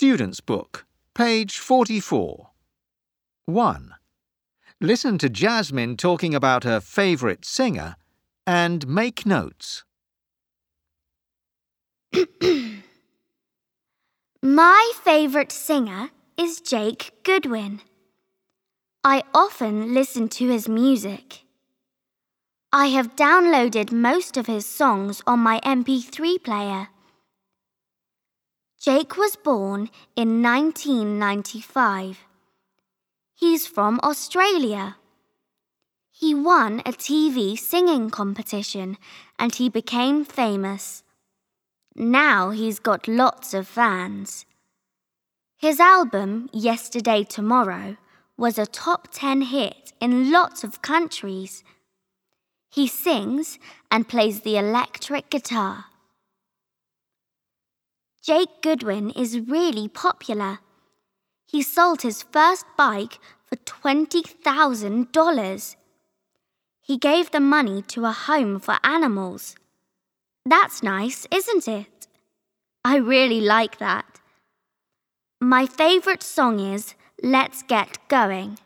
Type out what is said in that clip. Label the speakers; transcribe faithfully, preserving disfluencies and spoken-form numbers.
Speaker 1: Student's Book, page forty-four. one. Listen to Jasmine talking about her favourite singer and make notes.
Speaker 2: My favourite singer is Jake Goodwin. I often listen to his music. I have downloaded most of his songs on my M P three player. Jake was born in nineteen ninety-five. He's from Australia. He won a T V singing competition and he became famous. Now he's got lots of fans. His album, Yesterday Tomorrow, was a top ten hit in lots of countries. He sings and plays the electric guitar. Jake Goodwin is really popular. He sold his first bike for twenty thousand dollars. He gave the money to a home for animals. That's nice, isn't it? I really like that. My favourite song is Let's Get Going.